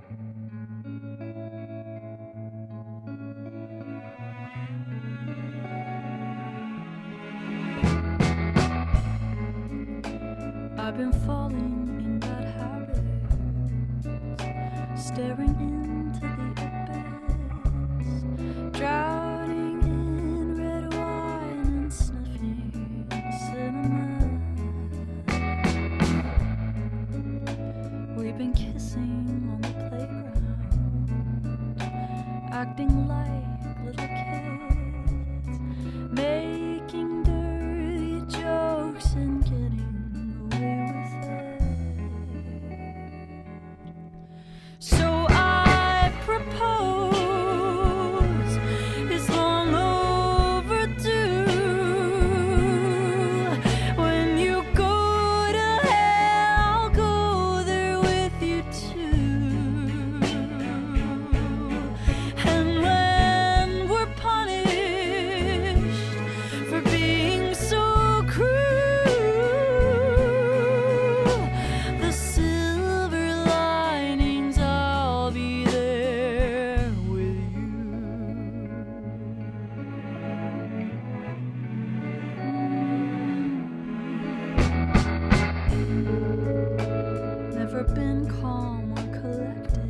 I've been falling in bad habits, staring into the abyss, drowning in red wine and sniffing cinnamon. We've been kissing on the playground, acting like little kids, making dirty jokes and getting away with it. So I propose, it's long overdue. When you go to hell, I'll go there with you too. And when we're punished for being so cruel, the silver linings, I'll be there with you. Never been calm or collected,